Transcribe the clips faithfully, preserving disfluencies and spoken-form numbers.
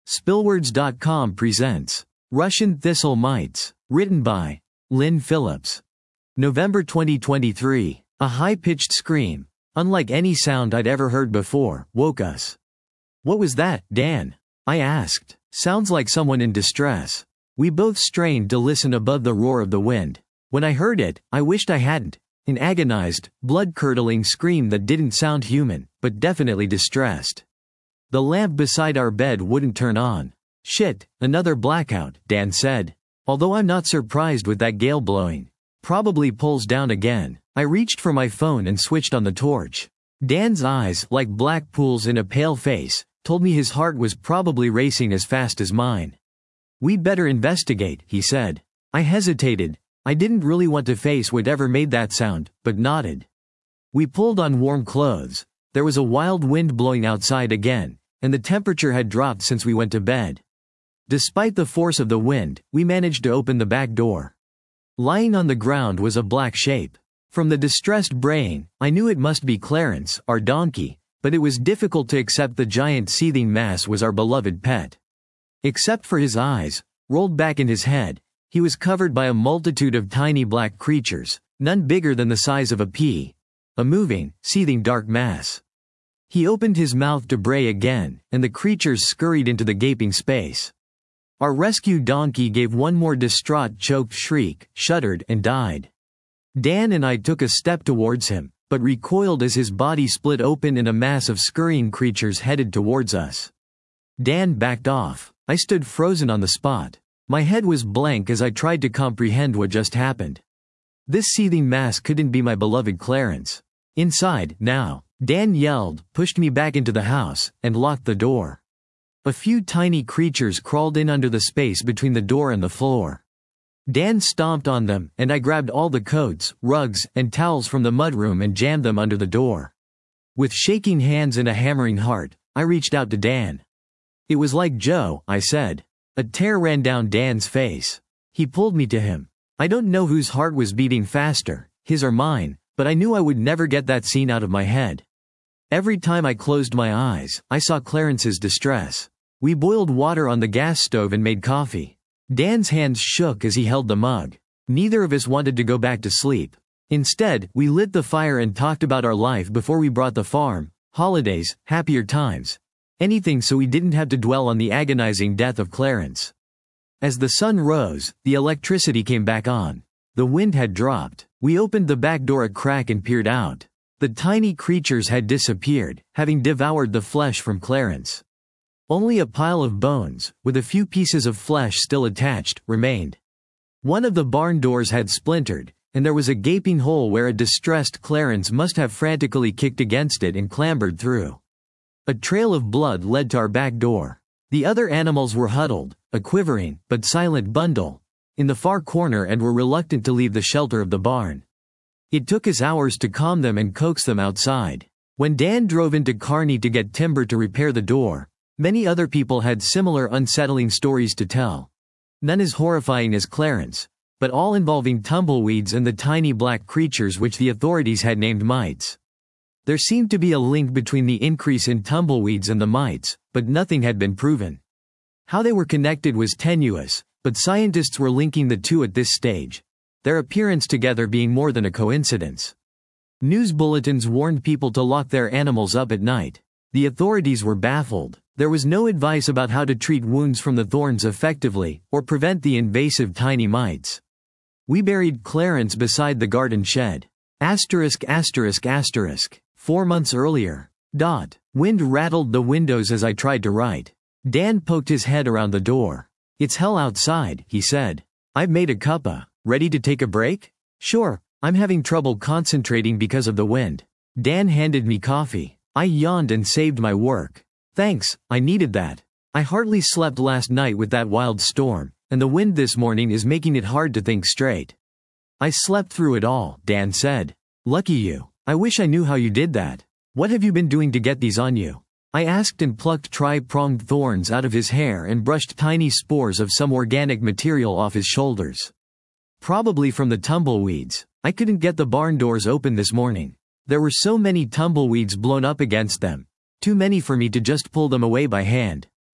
Spillwords dot com presents Russian Thistle Mites, written by Lynn Phillips. November twenty twenty-three. A high-pitched scream, unlike any sound I'd ever heard before, woke us. "What was that, Dan?" I asked. "Sounds like someone in distress." We both strained to listen above the roar of the wind. When I heard it, I wished I hadn't. An agonized, blood-curdling scream that didn't sound human, but definitely distressed. The lamp beside our bed wouldn't turn on. "Shit, another blackout," Dan said. "Although I'm not surprised with that gale blowing. Probably pulls down again." I reached for my phone and switched on the torch. Dan's eyes, like black pools in a pale face, told me his heart was probably racing as fast as mine. "We'd better investigate," he said. I hesitated. I didn't really want to face whatever made that sound, but nodded. We pulled on warm clothes. There was a wild wind blowing outside again, and the temperature had dropped since we went to bed. Despite the force of the wind, we managed to open the back door. Lying on the ground was a black shape. From the distressed braying, I knew it must be Clarence, our donkey, but it was difficult to accept the giant seething mass was our beloved pet. Except for his eyes, rolled back in his head, he was covered by a multitude of tiny black creatures, none bigger than the size of a pea. A moving, seething dark mass. He opened his mouth to bray again, and the creatures scurried into the gaping space. Our rescued donkey gave one more distraught choked shriek, shuddered, and died. Dan and I took a step towards him, but recoiled as his body split open and a mass of scurrying creatures headed towards us. Dan backed off. I stood frozen on the spot. My head was blank as I tried to comprehend what just happened. This seething mass couldn't be my beloved Clarence. Inside, now, Dan yelled, pushed me back into the house, and locked the door. A few tiny creatures crawled in under the space between the door and the floor. Dan stomped on them, and I grabbed all the coats, rugs, and towels from the mudroom and jammed them under the door. With shaking hands and a hammering heart, I reached out to Dan. "It was like Joe," I said. A tear ran down Dan's face. He pulled me to him. I don't know whose heart was beating faster, his or mine, but I knew I would never get that scene out of my head. Every time I closed my eyes, I saw Clarence's distress. We boiled water on the gas stove and made coffee. Dan's hands shook as he held the mug. Neither of us wanted to go back to sleep. Instead, we lit the fire and talked about our life before we brought the farm, holidays, happier times. Anything so we didn't have to dwell on the agonizing death of Clarence. As the sun rose, the electricity came back on. The wind had dropped. We opened the back door a crack and peered out. The tiny creatures had disappeared, having devoured the flesh from Clarence. Only a pile of bones, with a few pieces of flesh still attached, remained. One of the barn doors had splintered, and there was a gaping hole where a distressed Clarence must have frantically kicked against it and clambered through. A trail of blood led to our back door. The other animals were huddled, a quivering, but silent bundle, in the far corner and were reluctant to leave the shelter of the barn. It took us hours to calm them and coax them outside. When Dan drove into Kearney to get timber to repair the door, many other people had similar unsettling stories to tell. None as horrifying as Clarence, but all involving tumbleweeds and the tiny black creatures which the authorities had named mites. There seemed to be a link between the increase in tumbleweeds and the mites, but nothing had been proven. How they were connected was tenuous, but scientists were linking the two at this stage, their appearance together being more than a coincidence. News bulletins warned people to lock their animals up at night. The authorities were baffled. There was no advice about how to treat wounds from the thorns effectively, or prevent the invasive tiny mites. We buried Clarence beside the garden shed. Asterisk asterisk asterisk. Four months earlier. Dot. Wind rattled the windows as I tried to write. Dan poked his head around the door. "It's hell outside," he said. "I've made a cuppa. Ready to take a break?" "Sure, I'm having trouble concentrating because of the wind." Dan handed me coffee. I yawned and saved my work. "Thanks, I needed that. I hardly slept last night with that wild storm, and the wind this morning is making it hard to think straight." "I slept through it all," Dan said. "Lucky you. I wish I knew how you did that. What have you been doing to get these on you?" I asked and plucked tri-pronged thorns out of his hair and brushed tiny spores of some organic material off his shoulders. "Probably from the tumbleweeds. I couldn't get the barn doors open this morning. There were so many tumbleweeds blown up against them. Too many for me to just pull them away by hand."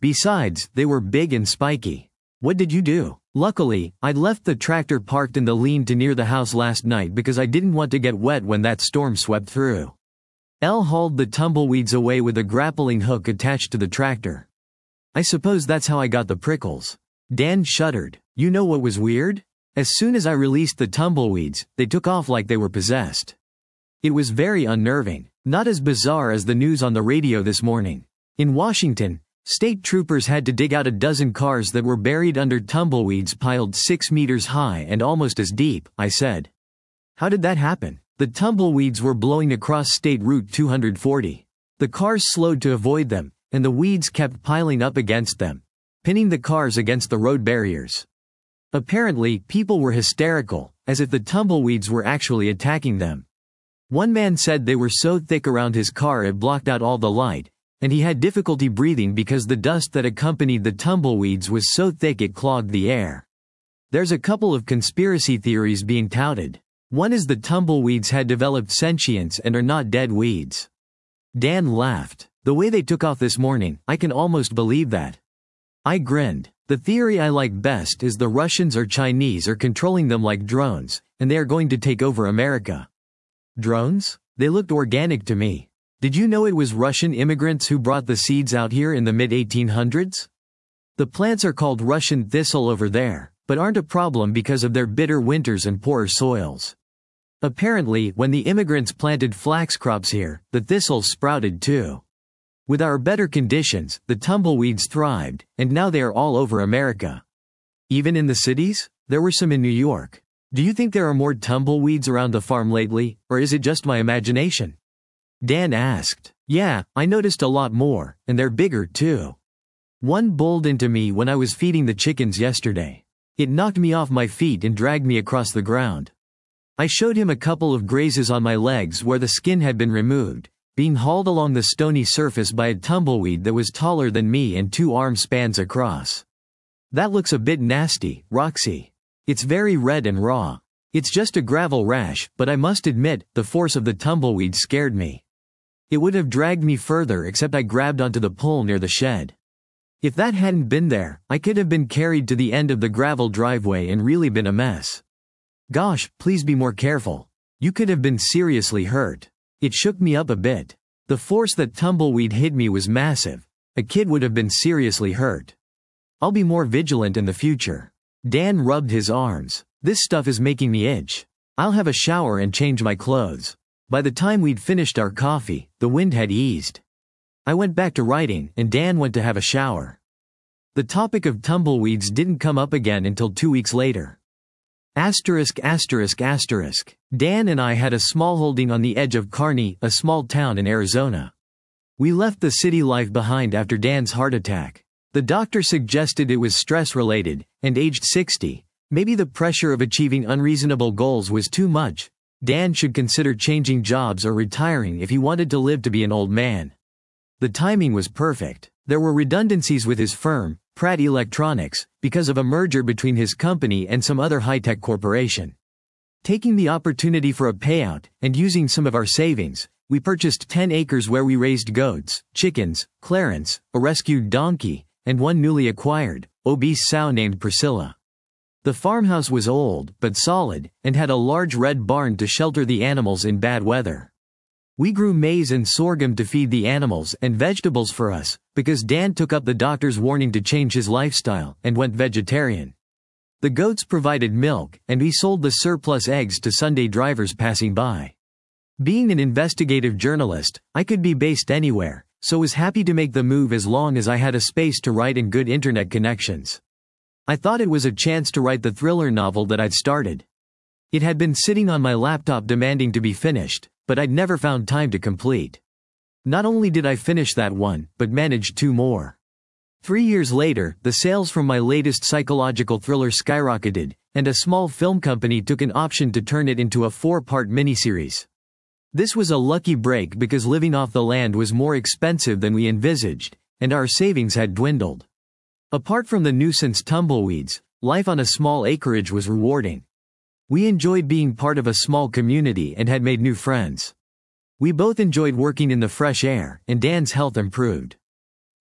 Besides, they were big and spiky. What did you do? Luckily, I'd left the tractor parked in the lean-to near the house last night because I didn't want to get wet when that storm swept through. Elle hauled the tumbleweeds away with a grappling hook attached to the tractor. I suppose that's how I got the prickles. Dan shuddered. You know what was weird? As soon as I released the tumbleweeds, they took off like they were possessed. It was very unnerving, not as bizarre as the news on the radio this morning. In Washington, state troopers had to dig out a dozen cars that were buried under tumbleweeds piled six meters high and almost as deep, I said. How did that happen? The tumbleweeds were blowing across State Route two forty. The cars slowed to avoid them, and the weeds kept piling up against them, pinning the cars against the road barriers. Apparently, people were hysterical, as if the tumbleweeds were actually attacking them. One man said they were so thick around his car it blocked out all the light, and he had difficulty breathing because the dust that accompanied the tumbleweeds was so thick it clogged the air. There's a couple of conspiracy theories being touted. One is the tumbleweeds had developed sentience and are not dead weeds. Dan laughed. The way they took off this morning, I can almost believe that. I grinned. The theory I like best is the Russians or Chinese are controlling them like drones, and they are going to take over America. Drones? They looked organic to me. Did you know it was Russian immigrants who brought the seeds out here in the mid eighteen hundreds? The plants are called Russian thistle over there, but aren't a problem because of their bitter winters and poorer soils. Apparently, when the immigrants planted flax crops here, the thistles sprouted too. With our better conditions, the tumbleweeds thrived, and now they are all over America. Even in the cities? There were some in New York. Do you think there are more tumbleweeds around the farm lately, or is it just my imagination? Dan asked. Yeah, I noticed a lot more, and they're bigger too. One bowled into me when I was feeding the chickens yesterday. It knocked me off my feet and dragged me across the ground. I showed him a couple of grazes on my legs where the skin had been removed, being hauled along the stony surface by a tumbleweed that was taller than me and two arm spans across. That looks a bit nasty, Roxy. It's very red and raw. It's just a gravel rash, but I must admit, the force of the tumbleweed scared me. It would have dragged me further except I grabbed onto the pole near the shed. If that hadn't been there, I could have been carried to the end of the gravel driveway and really been a mess. Gosh, please be more careful. You could have been seriously hurt. It shook me up a bit. The force that tumbleweed hit me was massive. A kid would have been seriously hurt. I'll be more vigilant in the future. Dan rubbed his arms. This stuff is making me itch. I'll have a shower and change my clothes. By the time we'd finished our coffee, the wind had eased. I went back to writing, and Dan went to have a shower. The topic of tumbleweeds didn't come up again until two weeks later. Asterisk asterisk asterisk. Dan and I had a small holding on the edge of Kearney, a small town in Arizona. We left the city life behind after Dan's heart attack. The doctor suggested it was stress-related, and aged sixty, maybe the pressure of achieving unreasonable goals was too much. Dan should consider changing jobs or retiring if he wanted to live to be an old man. The timing was perfect. There were redundancies with his firm, Pratt Electronics, because of a merger between his company and some other high-tech corporation. Taking the opportunity for a payout, and using some of our savings, we purchased ten acres where we raised goats, chickens, Clarence, a rescued donkey, and one newly acquired, obese sow named Priscilla. The farmhouse was old, but solid, and had a large red barn to shelter the animals in bad weather. We grew maize and sorghum to feed the animals and vegetables for us, because Dan took up the doctor's warning to change his lifestyle and went vegetarian. The goats provided milk, and we sold the surplus eggs to Sunday drivers passing by. Being an investigative journalist, I could be based anywhere, so was happy to make the move as long as I had a space to write and good internet connections. I thought it was a chance to write the thriller novel that I'd started. It had been sitting on my laptop demanding to be finished, but I'd never found time to complete. Not only did I finish that one, but managed two more. Three years later, the sales from my latest psychological thriller skyrocketed, and a small film company took an option to turn it into a four-part miniseries. This was a lucky break because living off the land was more expensive than we envisaged, and our savings had dwindled. Apart from the nuisance tumbleweeds, life on a small acreage was rewarding. We enjoyed being part of a small community and had made new friends. We both enjoyed working in the fresh air, and Dan's health improved.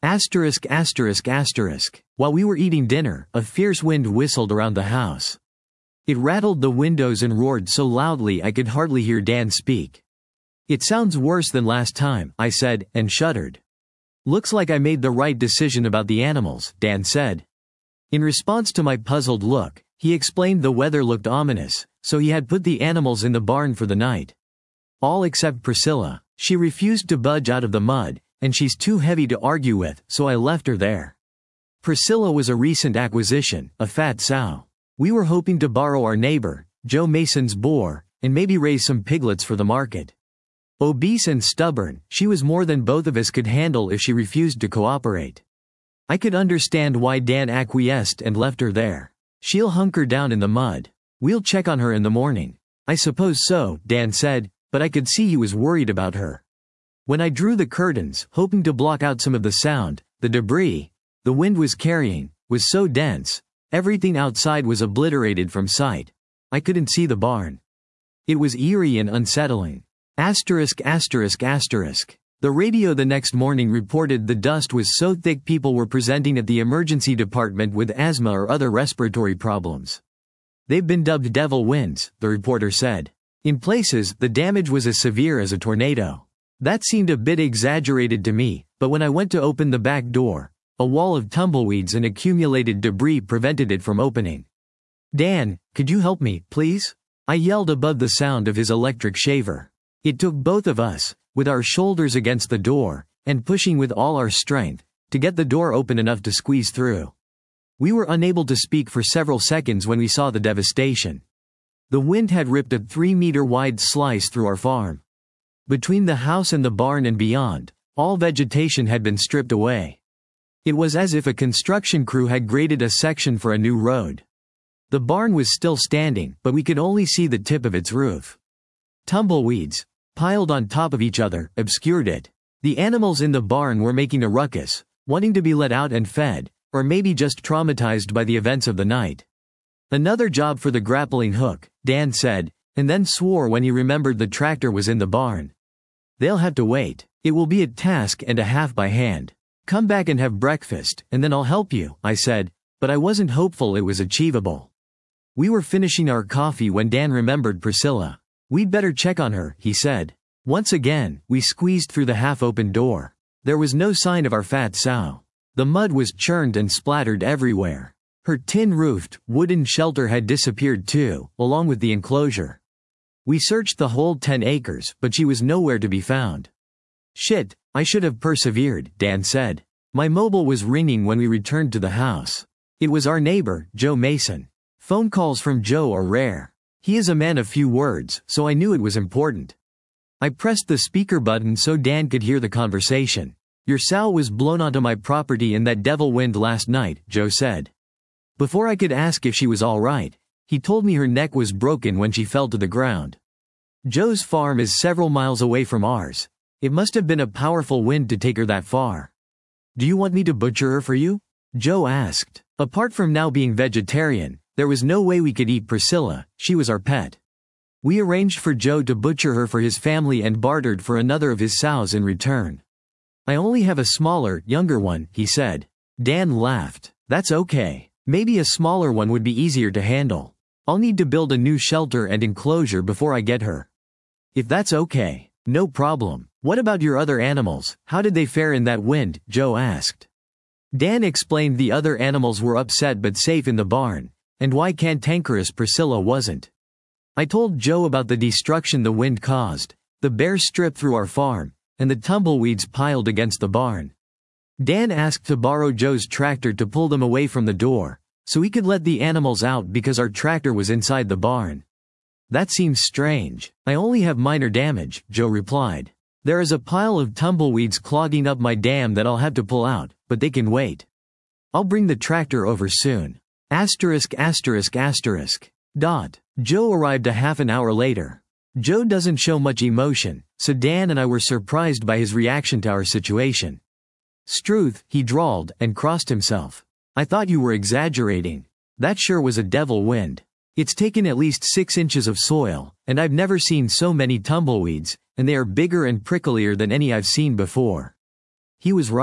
Asterisk asterisk asterisk. While we were eating dinner, a fierce wind whistled around the house. It rattled the windows and roared so loudly I could hardly hear Dan speak. It sounds worse than last time, I said, and shuddered. Looks like I made the right decision about the animals, Dan said. In response to my puzzled look, he explained the weather looked ominous, so he had put the animals in the barn for the night. All except Priscilla. She refused to budge out of the mud, and she's too heavy to argue with, so I left her there. Priscilla was a recent acquisition, a fat sow. We were hoping to borrow our neighbor, Joe Mason's boar, and maybe raise some piglets for the market. Obese and stubborn, she was more than both of us could handle if she refused to cooperate. I could understand why Dan acquiesced and left her there. She'll hunker down in the mud. We'll check on her in the morning. I suppose so, Dan said, but I could see he was worried about her. When I drew the curtains, hoping to block out some of the sound, the debris the wind was carrying was so dense, everything outside was obliterated from sight. I couldn't see the barn. It was eerie and unsettling. Asterisk asterisk asterisk. The radio the next morning reported the dust was so thick people were presenting at the emergency department with asthma or other respiratory problems. They've been dubbed devil winds, the reporter said. In places, the damage was as severe as a tornado. That seemed a bit exaggerated to me, but when I went to open the back door, a wall of tumbleweeds and accumulated debris prevented it from opening. Dan, could you help me, please? I yelled above the sound of his electric shaver. It took both of us, with our shoulders against the door, and pushing with all our strength, to get the door open enough to squeeze through. We were unable to speak for several seconds when we saw the devastation. The wind had ripped a three-meter-wide slice through our farm. Between the house and the barn and beyond, all vegetation had been stripped away. It was as if a construction crew had graded a section for a new road. The barn was still standing, but we could only see the tip of its roof. Tumbleweeds, piled on top of each other, obscured it. The animals in the barn were making a ruckus, wanting to be let out and fed, or maybe just traumatized by the events of the night. Another job for the grappling hook, Dan said, and then swore when he remembered the tractor was in the barn. They'll have to wait. It will be a task and a half by hand. Come back and have breakfast, and then I'll help you, I said, but I wasn't hopeful it was achievable. We were finishing our coffee when Dan remembered Priscilla. We'd better check on her, he said. Once again, we squeezed through the half-open door. There was no sign of our fat sow. The mud was churned and splattered everywhere. Her tin-roofed, wooden shelter had disappeared too, along with the enclosure. We searched the whole ten acres, but she was nowhere to be found. Shit, I should have persevered, Dan said. My mobile was ringing when we returned to the house. It was our neighbor, Joe Mason. Phone calls from Joe are rare. He is a man of few words, so I knew it was important. I pressed the speaker button so Dan could hear the conversation. Your sow was blown onto my property in that devil wind last night, Joe said. Before I could ask if she was all right, he told me her neck was broken when she fell to the ground. Joe's farm is several miles away from ours. It must have been a powerful wind to take her that far. Do you want me to butcher her for you? Joe asked. Apart from now being vegetarian, there was no way we could eat Priscilla, she was our pet. We arranged for Joe to butcher her for his family and bartered for another of his sows in return. I only have a smaller, younger one, he said. Dan laughed. That's okay. Maybe a smaller one would be easier to handle. I'll need to build a new shelter and enclosure before I get her. If that's okay, no problem. What about your other animals? How did they fare in that wind? Joe asked. Dan explained the other animals were upset but safe in the barn, and why cantankerous Priscilla wasn't. I told Joe about the destruction the wind caused, the bears stripped through our farm, and the tumbleweeds piled against the barn. Dan asked to borrow Joe's tractor to pull them away from the door, so he could let the animals out because our tractor was inside the barn. That seems strange. I only have minor damage, Joe replied. There is a pile of tumbleweeds clogging up my dam that I'll have to pull out, but they can wait. I'll bring the tractor over soon. Asterisk asterisk asterisk. Dot. Joe arrived a half an hour later. Joe doesn't show much emotion, so Dan and I were surprised by his reaction to our situation. Struth, he drawled, and crossed himself. I thought you were exaggerating. That sure was a devil wind. It's taken at least six inches of soil, and I've never seen so many tumbleweeds, and they are bigger and pricklier than any I've seen before. He was right.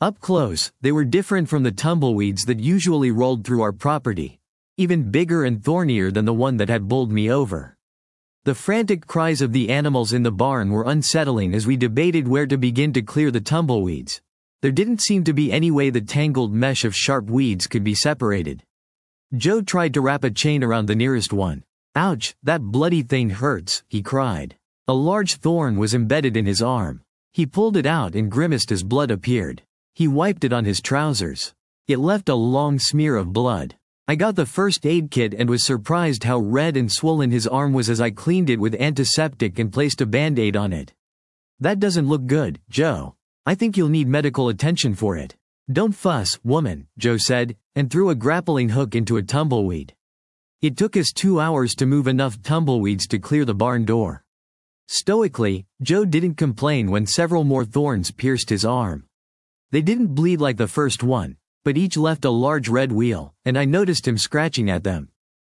Up close, they were different from the tumbleweeds that usually rolled through our property, even bigger and thornier than the one that had bowled me over. The frantic cries of the animals in the barn were unsettling as we debated where to begin to clear the tumbleweeds. There didn't seem to be any way the tangled mesh of sharp weeds could be separated. Joe tried to wrap a chain around the nearest one. "Ouch, that bloody thing hurts," he cried. A large thorn was embedded in his arm. He pulled it out and grimaced as blood appeared. He wiped it on his trousers. It left a long smear of blood. I got the first aid kit and was surprised how red and swollen his arm was as I cleaned it with antiseptic and placed a band-aid on it. "That doesn't look good, Joe. I think you'll need medical attention for it." "Don't fuss, woman," Joe said, and threw a grappling hook into a tumbleweed. It took us two hours to move enough tumbleweeds to clear the barn door. Stoically, Joe didn't complain when several more thorns pierced his arm. They didn't bleed like the first one, but each left a large red wheal, and I noticed him scratching at them.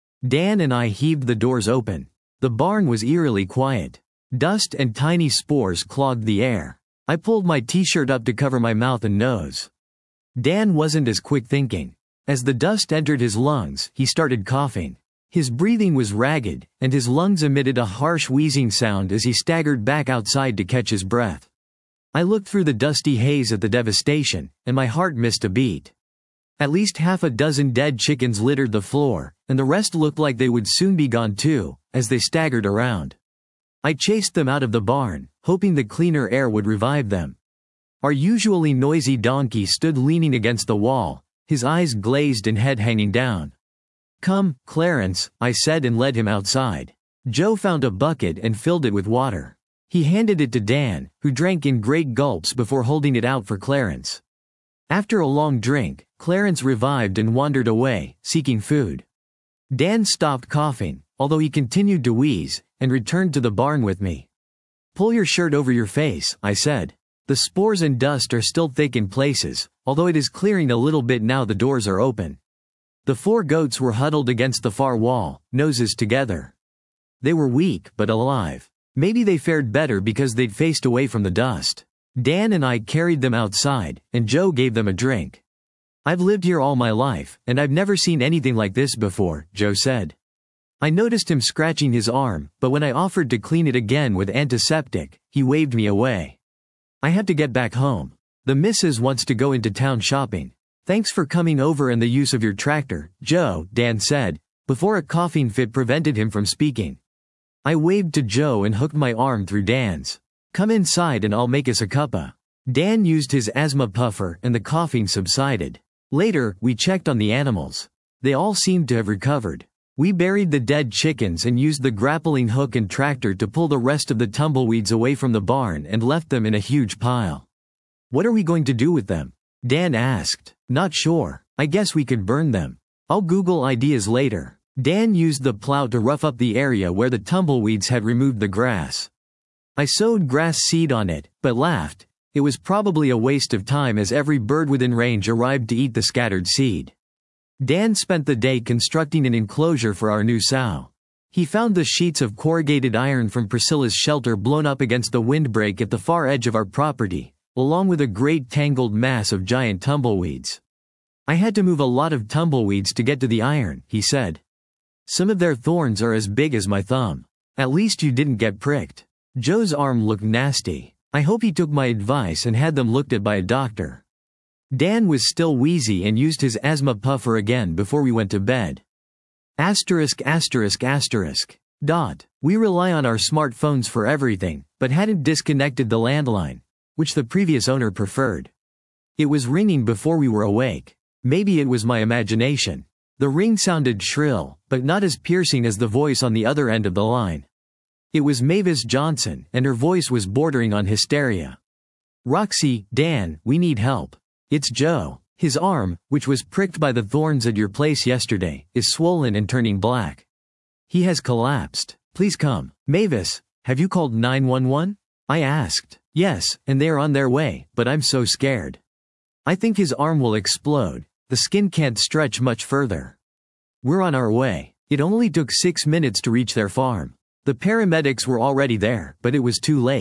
Dan and I heaved the doors open. The barn was eerily quiet. Dust and tiny spores clogged the air. I pulled my t-shirt up to cover my mouth and nose. Dan wasn't as quick thinking. As the dust entered his lungs, he started coughing. His breathing was ragged, and his lungs emitted a harsh wheezing sound as he staggered back outside to catch his breath. I looked through the dusty haze at the devastation, and my heart missed a beat. At least half a dozen dead chickens littered the floor, and the rest looked like they would soon be gone too, as they staggered around. I chased them out of the barn, hoping the cleaner air would revive them. Our usually noisy donkey stood leaning against the wall, his eyes glazed and head hanging down. "Come, Clarence," I said and led him outside. Joe found a bucket and filled it with water. He handed it to Dan, who drank in great gulps before holding it out for Clarence. After a long drink, Clarence revived and wandered away, seeking food. Dan stopped coughing, although he continued to wheeze, and returned to the barn with me. "Pull your shirt over your face," I said. "The spores and dust are still thick in places, although it is clearing a little bit now the doors are open." The four goats were huddled against the far wall, noses together. They were weak but alive. Maybe they fared better because they'd faced away from the dust. Dan and I carried them outside, and Joe gave them a drink. "I've lived here all my life, and I've never seen anything like this before," Joe said. I noticed him scratching his arm, but when I offered to clean it again with antiseptic, he waved me away. I had to get back home. "The missus wants to go into town shopping. Thanks for coming over and the use of your tractor, Joe," Dan said, before a coughing fit prevented him from speaking. I waved to Joe and hooked my arm through Dan's. "Come inside and I'll make us a cuppa." Dan used his asthma puffer and the coughing subsided. Later, we checked on the animals. They all seemed to have recovered. We buried the dead chickens and used the grappling hook and tractor to pull the rest of the tumbleweeds away from the barn and left them in a huge pile. "What are we going to do with them?" Dan asked. "Not sure. I guess we could burn them. I'll Google ideas later." Dan used the plow to rough up the area where the tumbleweeds had removed the grass. I sowed grass seed on it, but laughed. It was probably a waste of time as every bird within range arrived to eat the scattered seed. Dan spent the day constructing an enclosure for our new sow. He found the sheets of corrugated iron from Priscilla's shelter blown up against the windbreak at the far edge of our property, along with a great tangled mass of giant tumbleweeds. "I had to move a lot of tumbleweeds to get to the iron," he said. "Some of their thorns are as big as my thumb. At least you didn't get pricked." Joe's arm looked nasty. I hope he took my advice and had them looked at by a doctor. Dan was still wheezy and used his asthma puffer again before we went to bed. Asterisk asterisk asterisk. Dot. We rely on our smartphones for everything, but hadn't disconnected the landline, which the previous owner preferred. It was ringing before we were awake. Maybe it was my imagination. The ring sounded shrill, but not as piercing as the voice on the other end of the line. It was Mavis Johnson, and her voice was bordering on hysteria. "Roxy, Dan, we need help. It's Joe. His arm, which was pricked by the thorns at your place yesterday, is swollen and turning black. He has collapsed. Please come." "Mavis, have you called nine one one? I asked. "Yes, and they are on their way, but I'm so scared. I think his arm will explode. The skin can't stretch much further." "We're on our way." It only took six minutes to reach their farm. The paramedics were already there, but it was too late.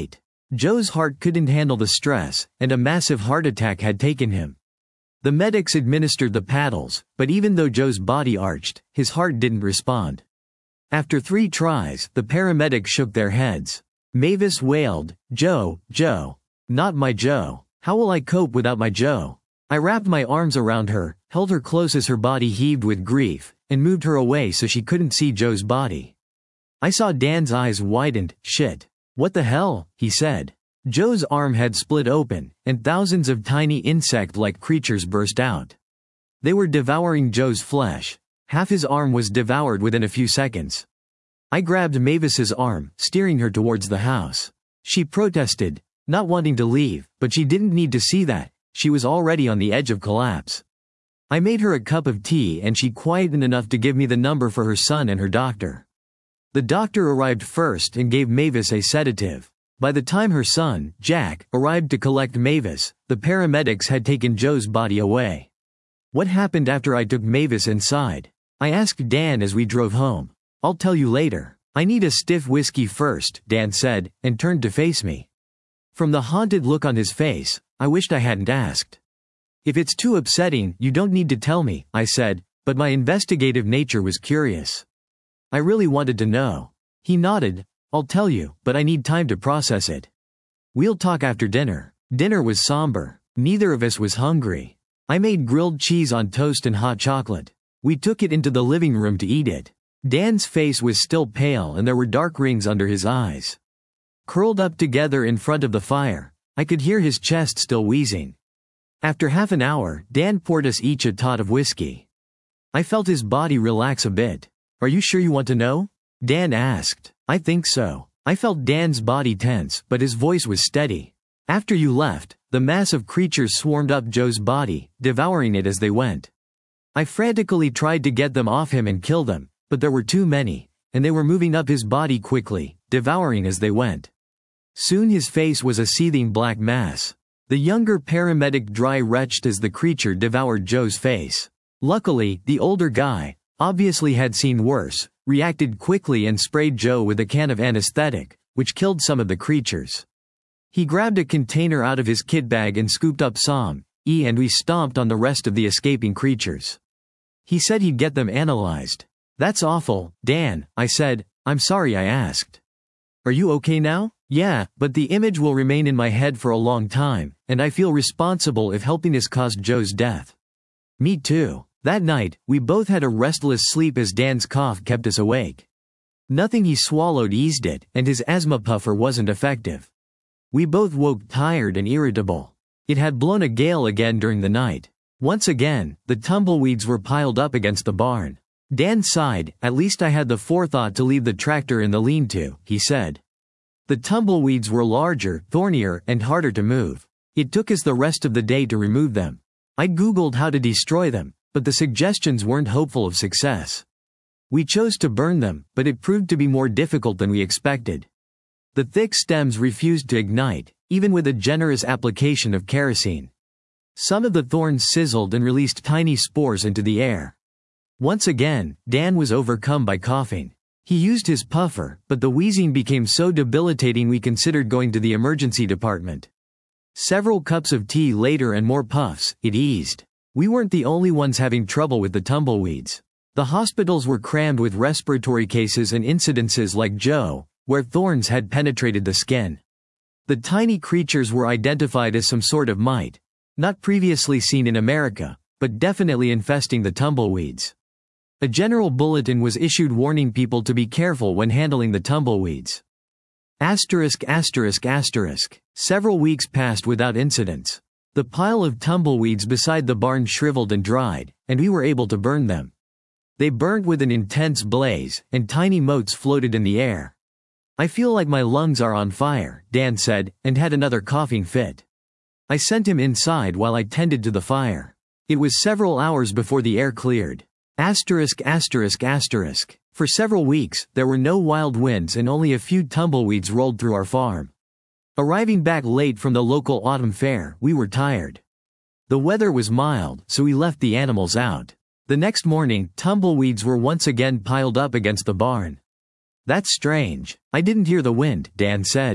Joe's heart couldn't handle the stress, and a massive heart attack had taken him. The medics administered the paddles, but even though Joe's body arched, his heart didn't respond. After three tries, the paramedics shook their heads. Mavis wailed, "Joe, Joe. Not my Joe. How will I cope without my Joe?" I wrapped my arms around her, held her close as her body heaved with grief, and moved her away so she couldn't see Joe's body. I saw Dan's eyes widened. "Shit. What the hell?" he said. Joe's arm had split open, and thousands of tiny insect-like creatures burst out. They were devouring Joe's flesh. Half his arm was devoured within a few seconds. I grabbed Mavis's arm, steering her towards the house. She protested, not wanting to leave, but she didn't need to see that. She was already on the edge of collapse. I made her a cup of tea and she quietened enough to give me the number for her son and her doctor. The doctor arrived first and gave Mavis a sedative. By the time her son, Jack, arrived to collect Mavis, the paramedics had taken Joe's body away. What happened after I took Mavis inside? I asked Dan as we drove home. "I'll tell you later. I need a stiff whiskey first," Dan said, and turned to face me. From the haunted look on his face, I wished I hadn't asked. "If it's too upsetting, you don't need to tell me," I said, but my investigative nature was curious. I really wanted to know. He nodded. "I'll tell you, but I need time to process it. We'll talk after dinner." Dinner was somber. Neither of us was hungry. I made grilled cheese on toast and hot chocolate. We took it into the living room to eat it. Dan's face was still pale and there were dark rings under his eyes. Curled up together in front of the fire, I could hear his chest still wheezing. After half an hour, Dan poured us each a tot of whiskey. I felt his body relax a bit. "Are you sure you want to know?" Dan asked. "I think so." I felt Dan's body tense, but his voice was steady. "After you left, the mass of creatures swarmed up Joe's body, devouring it as they went. I frantically tried to get them off him and kill them, but there were too many, and they were moving up his body quickly, devouring as they went. Soon his face was a seething black mass. The younger paramedic dry retched as the creature devoured Joe's face. Luckily, the older guy, obviously had seen worse, reacted quickly and sprayed Joe with a can of anesthetic, which killed some of the creatures. He grabbed a container out of his kit bag and scooped up some, e and we stomped on the rest of the escaping creatures. He said he'd get them analyzed. "That's awful, Dan," I said. "I'm sorry I asked." "Are you okay now?" "Yeah, but the image will remain in my head for a long time, and I feel responsible if helping this caused Joe's death." "Me too." That night, we both had a restless sleep as Dan's cough kept us awake. Nothing he swallowed eased it, and his asthma puffer wasn't effective. We both woke tired and irritable. It had blown a gale again during the night. Once again, the tumbleweeds were piled up against the barn. Dan sighed. "At least I had the forethought to leave the tractor in the lean-to," he said. The tumbleweeds were larger, thornier, and harder to move. It took us the rest of the day to remove them. I googled how to destroy them, but the suggestions weren't hopeful of success. We chose to burn them, but it proved to be more difficult than we expected. The thick stems refused to ignite, even with a generous application of kerosene. Some of the thorns sizzled and released tiny spores into the air. Once again, Dan was overcome by coughing. He used his puffer, but the wheezing became so debilitating we considered going to the emergency department. Several cups of tea later and more puffs, it eased. We weren't the only ones having trouble with the tumbleweeds. The hospitals were crammed with respiratory cases and incidences like Joe, where thorns had penetrated the skin. The tiny creatures were identified as some sort of mite, not previously seen in America, but definitely infesting the tumbleweeds. A general bulletin was issued warning people to be careful when handling the tumbleweeds. Asterisk asterisk asterisk. Several weeks passed without incidents. The pile of tumbleweeds beside the barn shriveled and dried, and we were able to burn them. They burnt with an intense blaze, and tiny motes floated in the air. "I feel like my lungs are on fire," Dan said, and had another coughing fit. I sent him inside while I tended to the fire. It was several hours before the air cleared. Asterisk asterisk asterisk. For several weeks, there were no wild winds and only a few tumbleweeds rolled through our farm. Arriving back late from the local autumn fair, we were tired. The weather was mild, so we left the animals out. The next morning, tumbleweeds were once again piled up against the barn. "That's strange. I didn't hear the wind," Dan said.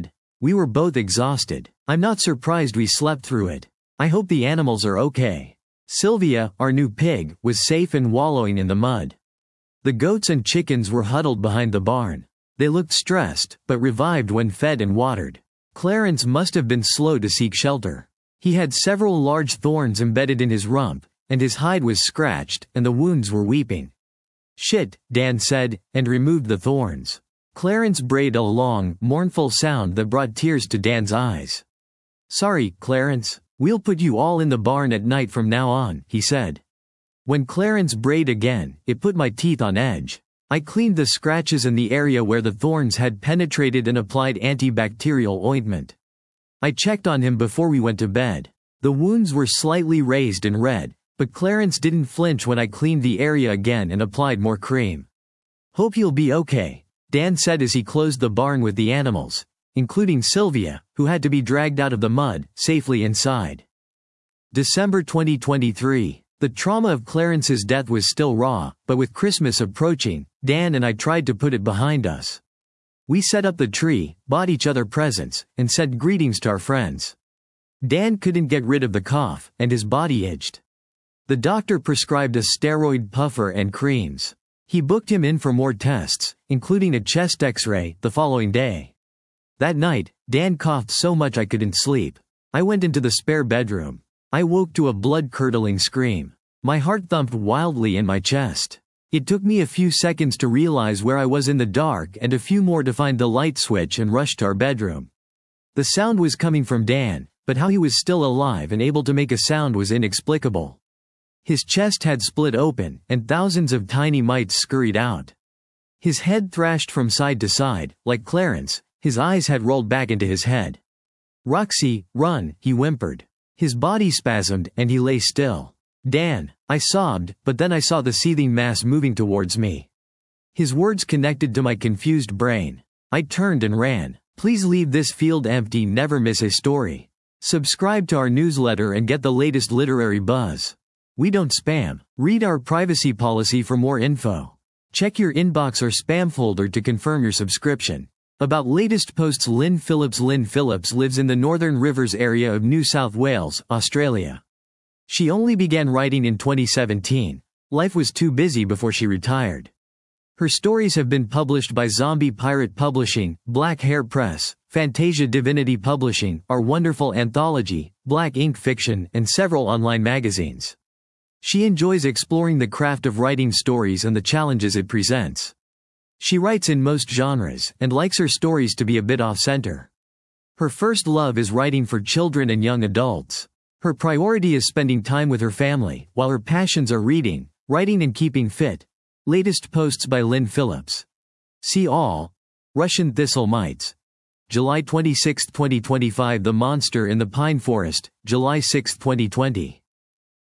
We were both exhausted. I'm not surprised we slept through it. I hope the animals are okay. Sylvia, our new pig, was safe and wallowing in the mud. The goats and chickens were huddled behind the barn. They looked stressed, but revived when fed and watered. Clarence must have been slow to seek shelter. He had several large thorns embedded in his rump, and his hide was scratched, and the wounds were weeping. "Shit," Dan said, and removed the thorns. Clarence brayed a long, mournful sound that brought tears to Dan's eyes. "Sorry, Clarence. We'll put you all in the barn at night from now on," he said. When Clarence brayed again, it put my teeth on edge. I cleaned the scratches in the area where the thorns had penetrated and applied antibacterial ointment. I checked on him before we went to bed. The wounds were slightly raised and red, but Clarence didn't flinch when I cleaned the area again and applied more cream. "Hope you'll be okay," Dan said as he closed the barn with the animals, including Sylvia, who had to be dragged out of the mud, safely inside. December twenty twenty-three. The trauma of Clarence's death was still raw, but with Christmas approaching, Dan and I tried to put it behind us. We set up the tree, bought each other presents, and said greetings to our friends. Dan couldn't get rid of the cough, and his body itched. The doctor prescribed a steroid puffer and creams. He booked him in for more tests, including a chest X-ray, the following day. That night, Dan coughed so much I couldn't sleep. I went into the spare bedroom. I woke to a blood-curdling scream. My heart thumped wildly in my chest. It took me a few seconds to realize where I was in the dark and a few more to find the light switch and rush to our bedroom. The sound was coming from Dan, but how he was still alive and able to make a sound was inexplicable. His chest had split open, and thousands of tiny mites scurried out. His head thrashed from side to side, like Clarence. His eyes had rolled back into his head. "Roxy, run," he whimpered. His body spasmed, and he lay still. "Dan," I sobbed, but then I saw the seething mass moving towards me. His words connected to my confused brain. I turned and ran. Please leave this field empty. Never miss a story. Subscribe to our newsletter and get the latest literary buzz. We don't spam. Read our privacy policy for more info. Check your inbox or spam folder to confirm your subscription. About latest posts. Lynn Phillips. Lynn Phillips lives in the Northern Rivers area of New South Wales, Australia. She only began writing in twenty seventeen. Life was too busy before she retired. Her stories have been published by Zombie Pirate Publishing, Black Hair Press, Fantasia Divinity Publishing, Our Wonderful Anthology, Black Ink Fiction, and several online magazines. She enjoys exploring the craft of writing stories and the challenges it presents. She writes in most genres, and likes her stories to be a bit off-center. Her first love is writing for children and young adults. Her priority is spending time with her family, while her passions are reading, writing and keeping fit. Latest posts by Lynn Phillips. See all. Russian Thistle Mites. July twenty-sixth, twenty twenty-five. The Monster in the Pine Forest, July sixth, twenty twenty.